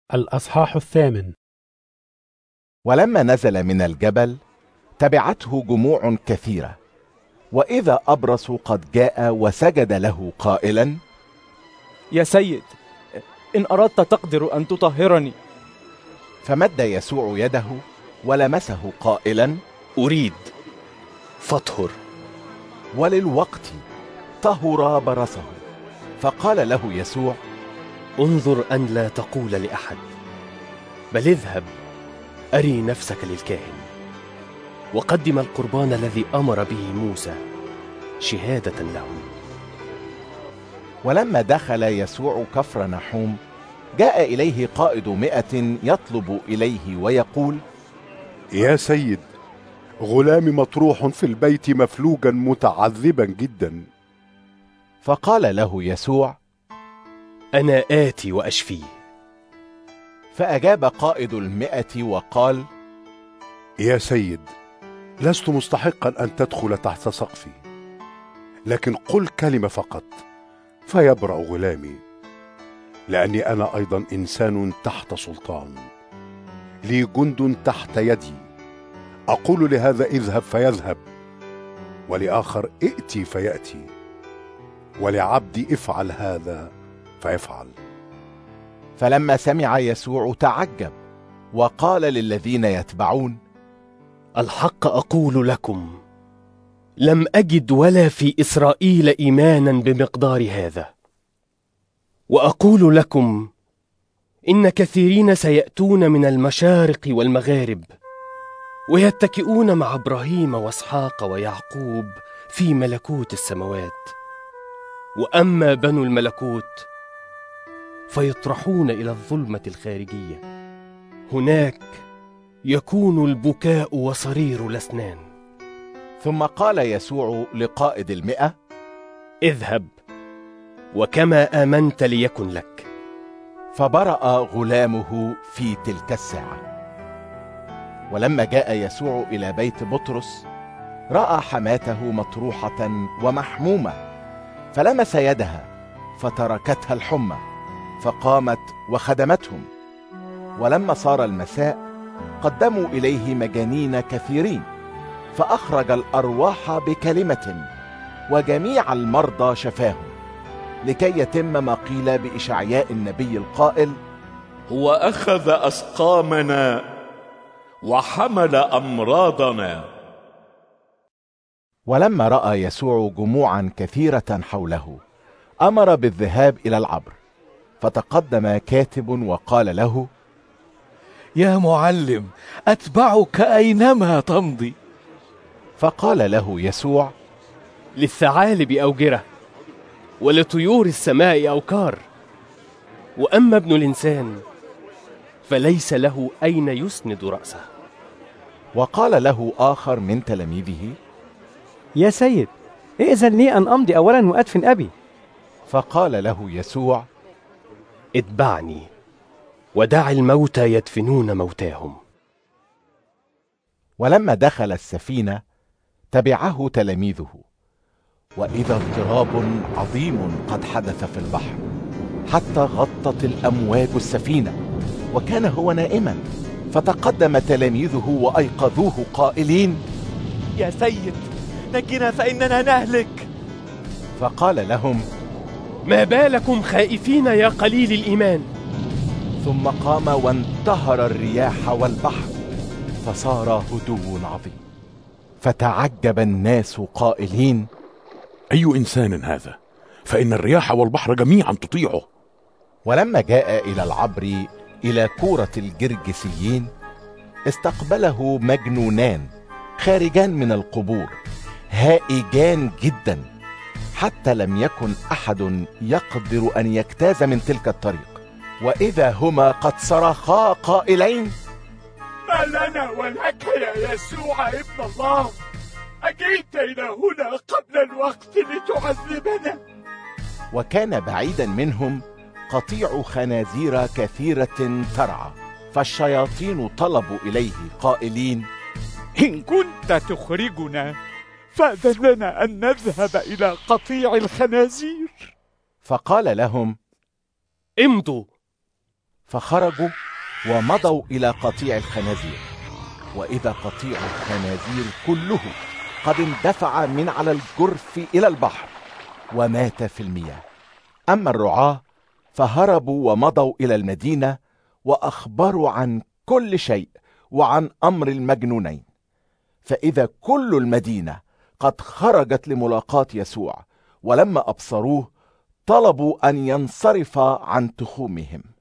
الأصحاح 8. ولما نزل من الجبل تبعته جموع كثيرة، وإذا أبرص قد جاء وسجد له قائلا: يا سيد، إن أردت تقدر أن تطهرني. فمد يسوع يده ولمسه قائلا: أريد، فاطهر. وللوقت طهر برصه. فقال له يسوع: انظر أن لا تقول لأحد، بل اذهب أري نفسك للكاهن، وقدم القربان الذي أمر به موسى شهادة لهم. ولما دخل يسوع كفر نحوم جاء إليه قائد 100 يطلب إليه ويقول: يا سيد، غلامي مطروح في البيت مفلوجا متعذبا جدا. فقال له يسوع: أنا آتي وأشفيه. فأجاب قائد 100 وقال: يا سيد، لست مستحقا أن تدخل تحت سقفي، لكن قل كلمة فقط فيبرأ غلامي، لأني أنا أيضا إنسان تحت سلطان، لي جند تحت يدي، أقول لهذا اذهب فيذهب، ولآخر ائتي فيأتي، ولعبدي افعل هذا فيفعل. فلما سمع يسوع تعجب وقال للذين يتبعون: الحق أقول لكم، لم أجد ولا في إسرائيل إيمانا بمقدار هذا. وأقول لكم إن كثيرين سيأتون من المشارق والمغارب ويتكئون مع إبراهيم وإسحاق ويعقوب في ملكوت السماوات، وأما بنو الملكوت فيطرحون إلى الظلمة الخارجية، هناك يكون البكاء وصرير الأسنان. ثم قال يسوع لقائد 100: اذهب، وكما آمنت ليكن لك. فبرأ غلامه في تلك الساعة. ولما جاء يسوع إلى بيت بطرس رأى حماته مطروحة ومحمومة، فلمس يدها فتركتها الحمى، فقامت وخدمتهم. ولما صار المساء قدموا إليه مجانين كثيرين، فأخرج الأرواح بكلمة، وجميع المرضى شفاهم، لكي يتم ما قيل بإشعياء النبي القائل: هو أخذ أسقامنا وحمل أمراضنا. ولما رأى يسوع جموعا كثيرة حوله أمر بالذهاب إلى العبر، فتقدم كاتب وقال له: يا معلم، أتبعك أينما تمضي. فقال له يسوع: للثعالب أوجرة، ولطيور السماء أوكار، وأما ابن الإنسان فليس له أين يسند رأسه. وقال له آخر من تلاميذه: يا سيد، ائذن لي أن أمضي أولا وأدفن أبي. فقال له يسوع: اتبعني، ودع الموتى يدفنون موتاهم. ولما دخل السفينة تبعه تلاميذه، وإذا اضطراب عظيم قد حدث في البحر، حتى غطت الأمواج السفينة، وكان هو نائما. فتقدم تلاميذه وأيقظوه قائلين: يا سيد، نجنا فإننا نهلك. فقال لهم: ما بالكم خائفين يا قليل الإيمان؟ ثم قام وانتهر الرياح والبحر، فصار هدوء عظيم. فتعجب الناس قائلين: أي إنسان هذا؟ فإن الرياح والبحر جميعا تطيعه. ولما جاء إلى العبر إلى كورة الجرجسيين استقبله مجنونان خارجان من القبور، هائجان جدا، حتى لم يكن أحد يقدر أن يجتاز من تلك الطريق. وإذا هما قد صرخا قائلين: ما لنا ولك يا يسوع ابن الله؟ أجيت إلى هنا قبل الوقت لتعذبنا؟ وكان بعيدا منهم قطيع خنازير كثيرة ترعى، فالشياطين طلبوا إليه قائلين: إن كنت تخرجنا فأذن لنا أن نذهب إلى قطيع الخنازير. فقال لهم: امضوا. فخرجوا ومضوا إلى قطيع الخنازير، وإذا قطيع الخنازير كله قد اندفع من على الجرف إلى البحر ومات في المياه. أما الرعاة فهربوا ومضوا إلى المدينة وأخبروا عن كل شيء وعن أمر المجنونين. فإذا كل المدينة قد خرجت لملاقاة يسوع، ولما أبصروه طلبوا أن ينصرف عن تخومهم.